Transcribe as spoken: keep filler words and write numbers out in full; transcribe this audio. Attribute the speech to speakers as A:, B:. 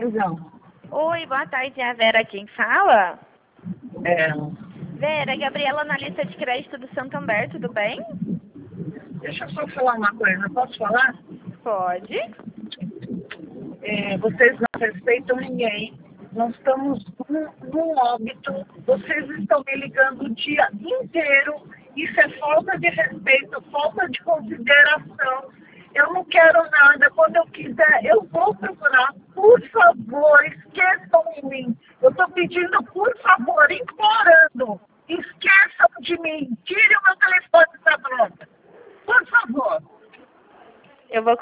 A: Então,
B: Oi, boa tarde, é a Vera quem fala?
A: é,
B: Vera, Gabriela, analista de crédito do Santander, tudo bem?
A: deixa eu só falar uma coisa, posso falar?
B: Pode.
A: É, vocês não respeitam ninguém, nós estamos num, num óbito, vocês estão me ligando o dia inteiro, isso é falta de respeito, falta de consideração. Eu não quero nada, quando eu quiser eu vou procurar, por favor, esqueçam de mim. Eu estou pedindo, por favor, implorando, esqueçam de mim, tirem o meu telefone da droga, por favor.
B: Eu vou